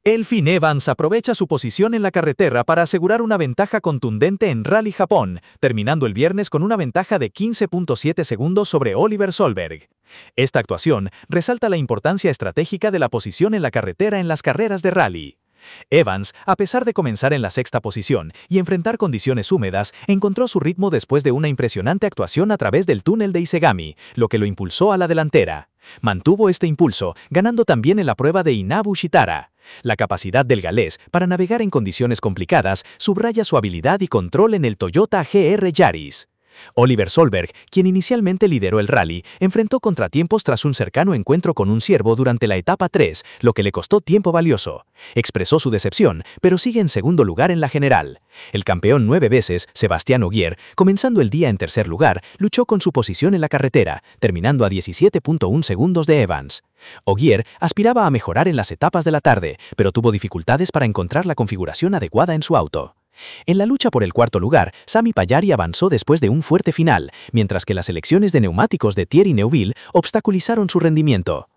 Elfyn Evans aprovecha su posición en la carretera para asegurar una ventaja contundente en Rally Japón, terminando el viernes con una ventaja de 15.7 segundos sobre Oliver Solberg. Esta actuación resalta la importancia estratégica de la posición en la carretera en las carreras de rally. Evans, a pesar de comenzar en la sexta posición y enfrentar condiciones húmedas, encontró su ritmo después de una impresionante actuación a través del túnel de Isegami, lo que lo impulsó a la delantera. Mantuvo este impulso, ganando también en la prueba de Inabu Shitara. La capacidad del galés para navegar en condiciones complicadas subraya su habilidad y control en el Toyota GR Yaris. Oliver Solberg, quien inicialmente lideró el rally, enfrentó contratiempos tras un cercano encuentro con un ciervo durante la etapa 3, lo que le costó tiempo valioso. Expresó su decepción, pero sigue en segundo lugar en la general. El campeón 9 veces, Sebastián Ogier, comenzando el día en tercer lugar, luchó con su posición en la carretera, terminando a 17.1 segundos de Evans. Ogier aspiraba a mejorar en las etapas de la tarde, pero tuvo dificultades para encontrar la configuración adecuada en su auto. En la lucha por el cuarto lugar, Sami Pajari avanzó después de un fuerte final, mientras que las elecciones de neumáticos de Thierry Neuville obstaculizaron su rendimiento.